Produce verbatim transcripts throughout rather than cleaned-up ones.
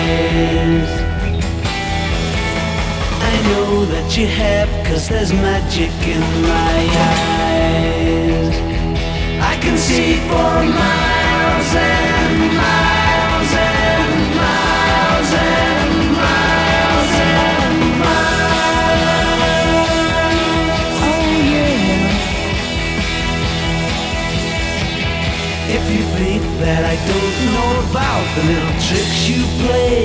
eyes. I know that you have, 'cause there's magic in my eyes. I can see for miles and miles and miles and miles and miles. Oh yeah. If you think that I don't know about the little tricks you play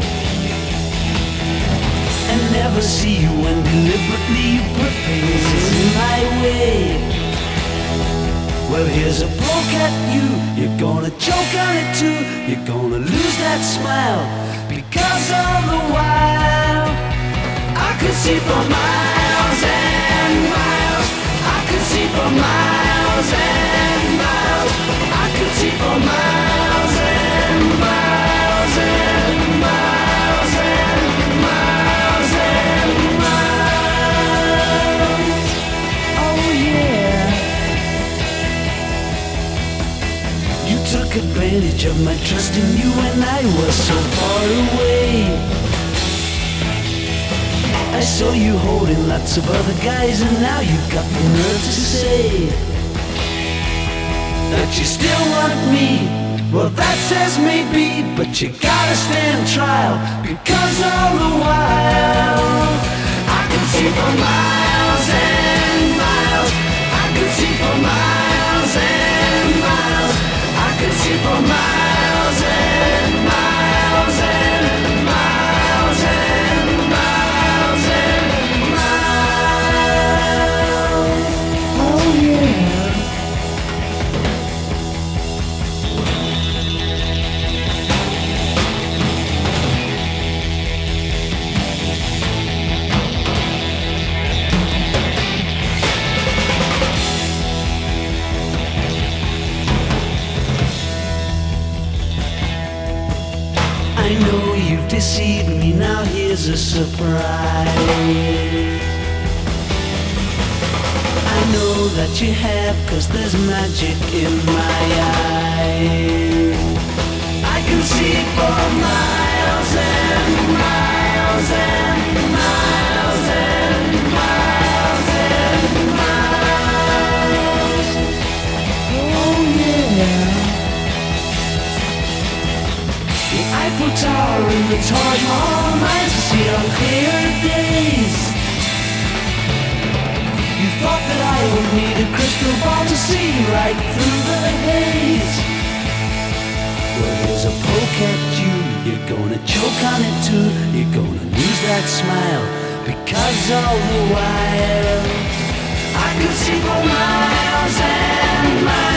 and never see you when deliberately you put things in my way, well, here's a poke at you. You're gonna choke on it too. You're gonna lose that smile because all the while I could see for miles and miles. I could see for miles and miles. I could see for miles and miles and miles and miles and miles. Oh yeah. You took advantage of my trust in you when I was so far away. I saw you holding lots of other guys, and now you've got the nerve to say that you still want me. Well, that says maybe, but you gotta stand trial, because all the while I can see for miles and miles. I can see for miles and miles. I can see for miles and miles and miles and miles and miles. Oh yeah. I know you've deceived me, now here's a surprise. I know that you have, 'cause there's magic in my eyes. I can see for miles and miles and miles and miles and miles. Oh yeah. The Eiffel Tower and the Taj Mahal nights I see on clear days. You thought that I would need a crystal ball to see right through the haze. Well, here's a poke at you. You're gonna choke on it too. You're gonna lose that smile, because all the while I could see for miles and miles.